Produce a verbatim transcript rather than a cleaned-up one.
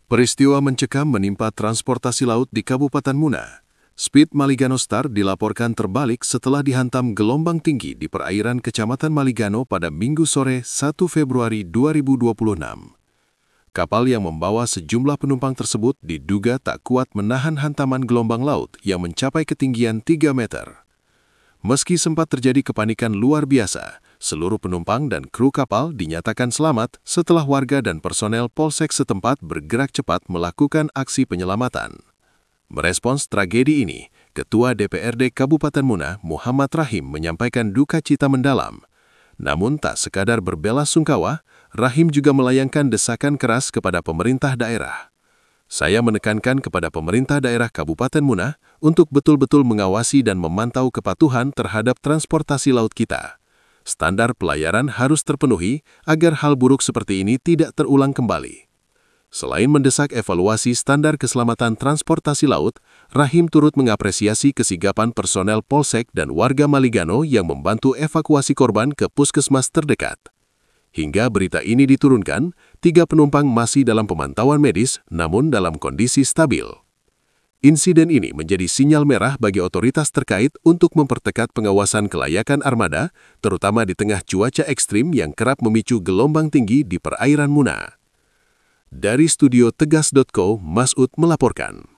Peristiwa mencekam menimpa transportasi laut di Kabupaten Muna. Speed Maligano Star dilaporkan terbalik setelah dihantam gelombang tinggi di perairan Kecamatan Maligano pada Minggu sore satu Februari dua ribu dua puluh enam. Kapal yang membawa sejumlah penumpang tersebut diduga tak kuat menahan hantaman gelombang laut yang mencapai ketinggian tiga meter. Meski sempat terjadi kepanikan luar biasa, seluruh penumpang dan kru kapal dinyatakan selamat setelah warga dan personel Polsek setempat bergerak cepat melakukan aksi penyelamatan. Merespons tragedi ini, Ketua D P R D Kabupaten Muna, Muhammad Rahim, menyampaikan duka cita mendalam. Namun tak sekadar berbela-sungkawa, Rahim juga melayangkan desakan keras kepada pemerintah daerah. Saya menekankan kepada pemerintah daerah Kabupaten Muna untuk betul-betul mengawasi dan memantau kepatuhan terhadap transportasi laut kita. Standar pelayaran harus terpenuhi agar hal buruk seperti ini tidak terulang kembali. Selain mendesak evaluasi standar keselamatan transportasi laut, Rahim turut mengapresiasi kesigapan personel Polsek dan warga Maligano yang membantu evakuasi korban ke puskesmas terdekat. Hingga berita ini diturunkan, tiga penumpang masih dalam pemantauan medis namun dalam kondisi stabil. Insiden ini menjadi sinyal merah bagi otoritas terkait untuk memperketat pengawasan kelayakan armada, terutama di tengah cuaca ekstrim yang kerap memicu gelombang tinggi di perairan Muna. Dari studio tegas titik co, Masud melaporkan.